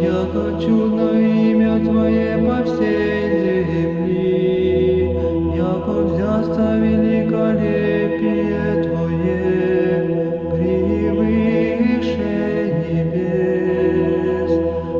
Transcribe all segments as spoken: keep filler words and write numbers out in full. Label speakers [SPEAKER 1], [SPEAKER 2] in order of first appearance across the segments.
[SPEAKER 1] яко чудно имя Твое по всей земли, яко взяться великолепие Твое превыше небес.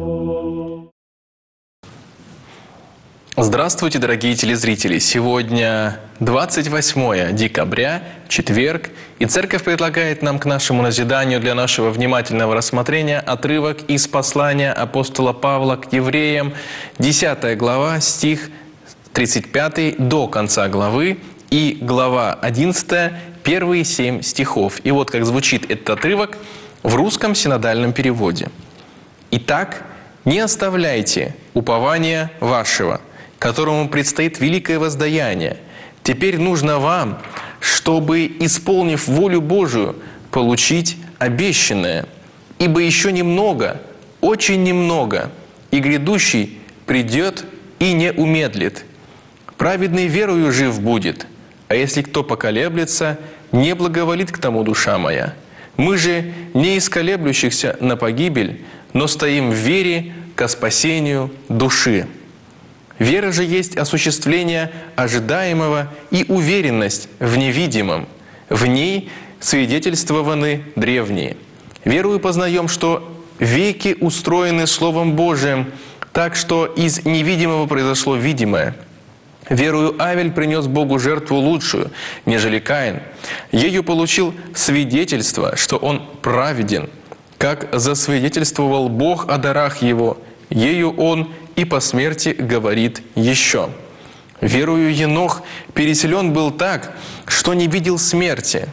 [SPEAKER 2] Здравствуйте, дорогие телезрители! Сегодня двадцать восьмое декабря, четверг, и Церковь предлагает нам к нашему назиданию для нашего внимательного рассмотрения отрывок из послания апостола Павла к евреям, десятая глава, стих тридцать пятый до конца главы, и глава одиннадцатая, первые семь стихов. И вот как звучит этот отрывок в русском синодальном переводе. «Итак, не оставляйте упования вашего, которому предстоит великое воздаяние. Теперь нужно вам, чтобы, исполнив волю Божию, получить обещанное. Ибо еще немного, очень немного, и грядущий придет и не умедлит. Праведный верою жив будет, а если кто поколеблется, не благоволит к тому душа моя. Мы же не из колеблющихся на погибель, но стоим в вере ко спасению души». Вера же есть осуществление ожидаемого и уверенность в невидимом. В ней свидетельствованы древние. Верою познаем, что веки устроены Словом Божиим, так что из невидимого произошло видимое. Верою Авель принес Богу жертву лучшую, нежели Каин. Ею получил свидетельство, что он праведен, как засвидетельствовал Бог о дарах его. Ею он и по смерти говорит еще. Верою Енох переселен был так, что не видел смерти.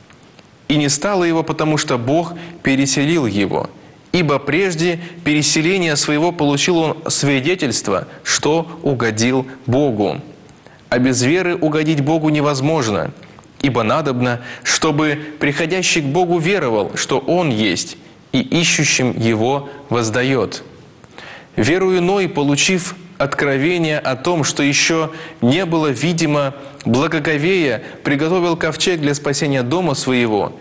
[SPEAKER 2] И не стало его, потому что Бог переселил его. Ибо прежде переселения своего получил он свидетельство, что угодил Богу. А без веры угодить Богу невозможно. Ибо надобно, чтобы приходящий к Богу веровал, что Он есть, и ищущим Его воздает. Верою Ной, получив откровение о том, что еще не было видимо, благоговея, приготовил ковчег для спасения дома своего.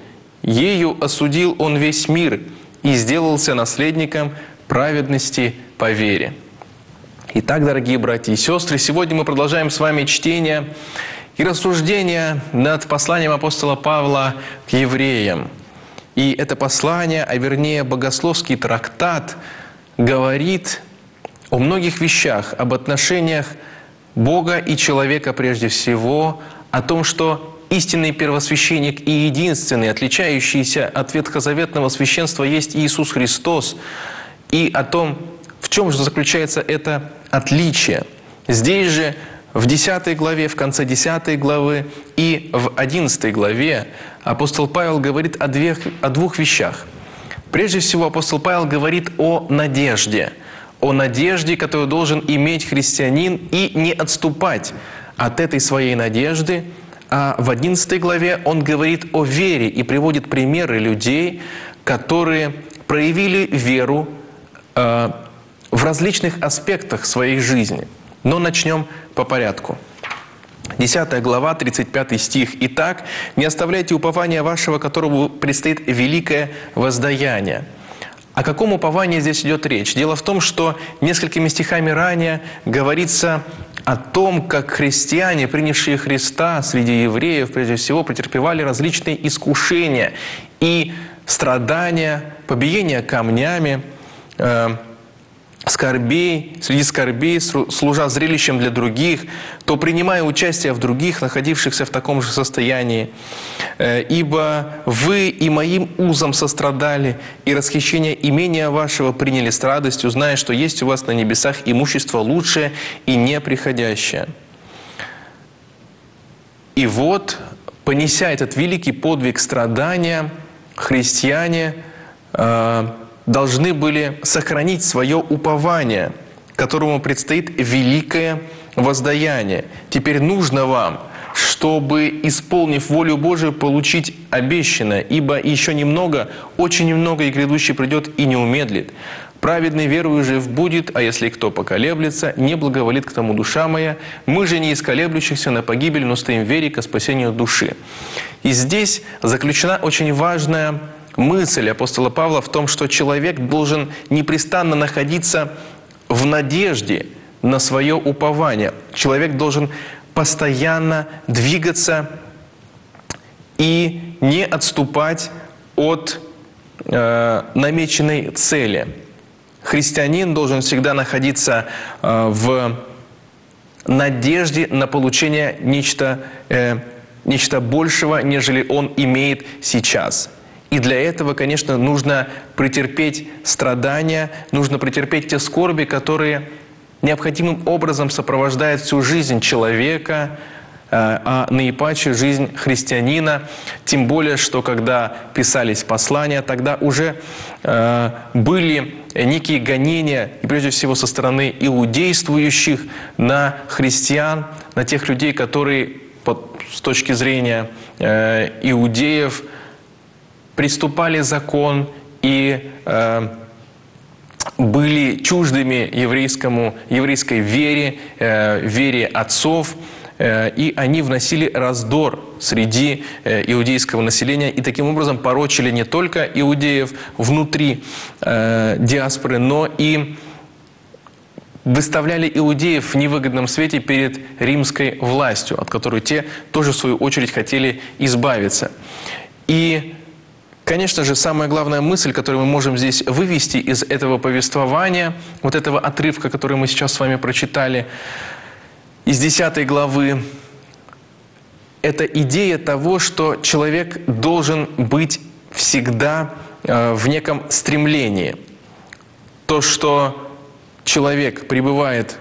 [SPEAKER 2] Ею осудил он весь мир и сделался наследником праведности по вере. Итак, дорогие братья и сестры, сегодня мы продолжаем с вами чтение и рассуждение над посланием апостола Павла к евреям. И это послание, а вернее богословский трактат, говорит о многих вещах, об отношениях Бога и человека прежде всего, о том, что истинный первосвященник и единственный, отличающийся от ветхозаветного священства, есть Иисус Христос, и о том, в чем же заключается это отличие. Здесь же в десятой главе, в конце десятой главы и в одиннадцатой главе апостол Павел говорит о, двух, о двух вещах. Прежде всего, апостол Павел говорит о надежде, о надежде, которую должен иметь христианин и не отступать от этой своей надежды. А в одиннадцатой главе он говорит о вере и приводит примеры людей, которые проявили веру э, в различных аспектах своей жизни. Но начнем по порядку. десятая глава, тридцать пятый стих. «Итак, не оставляйте упования вашего, которому предстоит великое воздаяние». О каком уповании здесь идет речь? Дело в том, что несколькими стихами ранее говорится о том, как христиане, принявшие Христа среди евреев, прежде всего, претерпевали различные искушения и страдания, побиения камнями, э, скорбей, среди скорбей, служа зрелищем для других, то принимая участие в других, находившихся в таком же состоянии. «Ибо вы и моим узом сострадали, и расхищение имения вашего приняли с радостью, зная, что есть у вас на небесах имущество лучшее и неприходящее». И вот, понеся этот великий подвиг страдания, христиане э, должны были сохранить свое упование, которому предстоит великое воздаяние. Теперь нужно вам, чтобы, исполнив волю Божию, получить обещанное, ибо еще немного, очень немного, и грядущий придет и не умедлит. Праведный верою жив будет, а если кто поколеблется, не благоволит к тому душа моя. Мы же не из колеблющихся на погибель, но стоим в вере ко спасению души». И здесь заключена очень важная мысль апостола Павла в том, что человек должен непрестанно находиться в надежде на свое упование. Человек должен постоянно двигаться и не отступать от э, намеченной цели. Христианин должен всегда находиться э, в надежде на получение нечто, э, нечто большего, нежели он имеет сейчас. И для этого, конечно, нужно претерпеть страдания, нужно претерпеть те скорби, которые необходимым образом сопровождают всю жизнь человека, а наипаче жизнь христианина. Тем более, что когда писались послания, тогда уже э, были некие гонения, и прежде всего со стороны иудействующих, на христиан, на тех людей, которые под, с точки зрения э, иудеев приступали закон и э, были чуждыми еврейскому, еврейской вере, э, вере отцов, э, и они вносили раздор среди э, иудейского населения и таким образом порочили не только иудеев внутри э, диаспоры, но и выставляли иудеев в невыгодном свете перед римской властью, от которой те тоже в свою очередь хотели избавиться. И конечно же, самая главная мысль, которую мы можем здесь вывести из этого повествования, вот этого отрывка, который мы сейчас с вами прочитали, из десятой главы, это идея того, что человек должен быть всегда э, в неком стремлении. То, что человек пребывает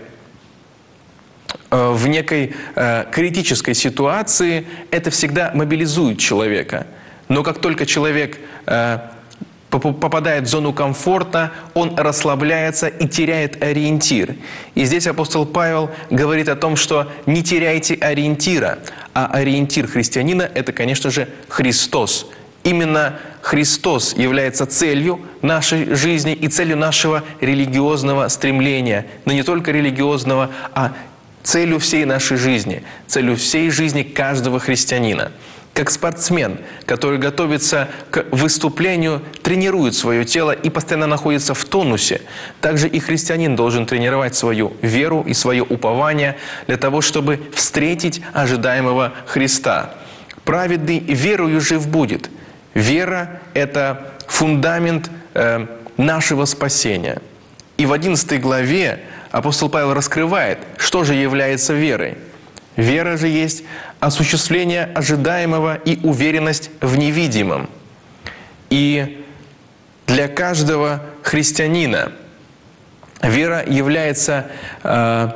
[SPEAKER 2] э, в некой э, критической ситуации, это всегда мобилизует человека. Но как только человек э, попадает в зону комфорта, он расслабляется и теряет ориентир. И здесь апостол Павел говорит о том, что не теряйте ориентира. А ориентир христианина – это, конечно же, Христос. Именно Христос является целью нашей жизни и целью нашего религиозного стремления. Но не только религиозного, а целью всей нашей жизни, целью всей жизни каждого христианина. Как спортсмен, который готовится к выступлению, тренирует свое тело и постоянно находится в тонусе, также и христианин должен тренировать свою веру и свое упование для того, чтобы встретить ожидаемого Христа. Праведный верою жив будет. Вера – это фундамент э, нашего спасения. И в одиннадцатой главе апостол Павел раскрывает, что же является верой. Вера же есть осуществление ожидаемого и уверенность в невидимом. И для каждого христианина вера является э,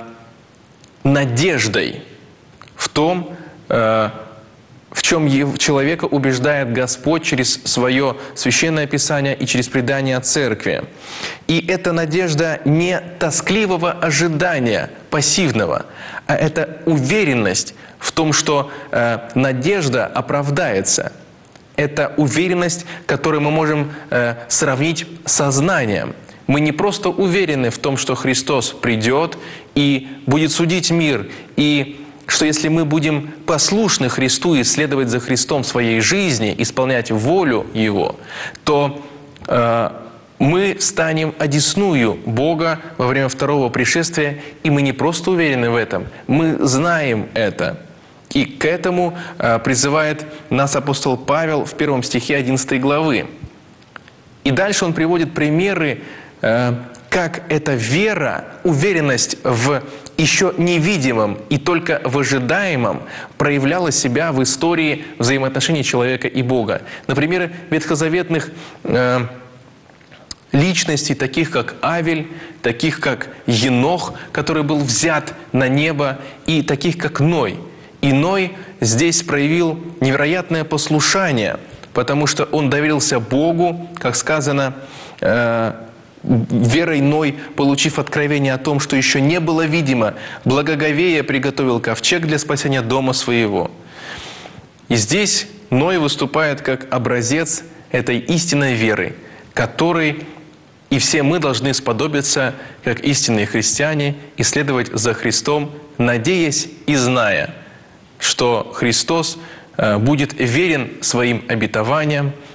[SPEAKER 2] надеждой в том, э, в чем человека убеждает Господь через свое Священное Писание и через предание Церкви. И это надежда не тоскливого ожидания, пассивного, а это уверенность в том, что э, надежда оправдается. Это уверенность, которую мы можем э, сравнить со знанием. Мы не просто уверены в том, что Христос придет и будет судить мир, и что если мы будем послушны Христу и следовать за Христом в своей жизни, исполнять волю Его, то э, мы станем одесную Бога во время второго пришествия, и мы не просто уверены в этом, мы знаем это. И к этому э, призывает нас апостол Павел в первом стихе одиннадцатой главы. И дальше он приводит примеры, э, как эта вера, уверенность в еще невидимом и только в ожидаемом проявляла себя в истории взаимоотношений человека и Бога. Например, ветхозаветных э, личностей, таких как Авель, таких как Енох, который был взят на небо, и таких как Ной. И Ной здесь проявил невероятное послушание, потому что он доверился Богу, как сказано, э, верой Ной, получив откровение о том, что еще не было видимо, благоговея приготовил ковчег для спасения дома своего. И здесь Ной выступает как образец этой истинной веры, которой и все мы должны сподобиться, как истинные христиане, и следовать за Христом, надеясь и зная, что Христос будет верен своим обетованиям,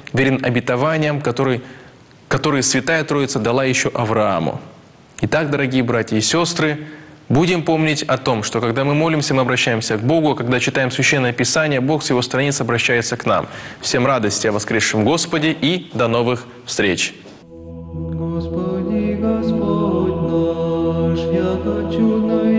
[SPEAKER 2] верен обетованиям, которые, которые Святая Троица дала еще Аврааму. Итак, дорогие братья и сестры, будем помнить о том, что когда мы молимся, мы обращаемся к Богу, а когда читаем Священное Писание, Бог с Его страниц обращается к нам. Всем радости о воскресшем Господе и до новых встреч!
[SPEAKER 1] Господи, Господь наш, яко чудно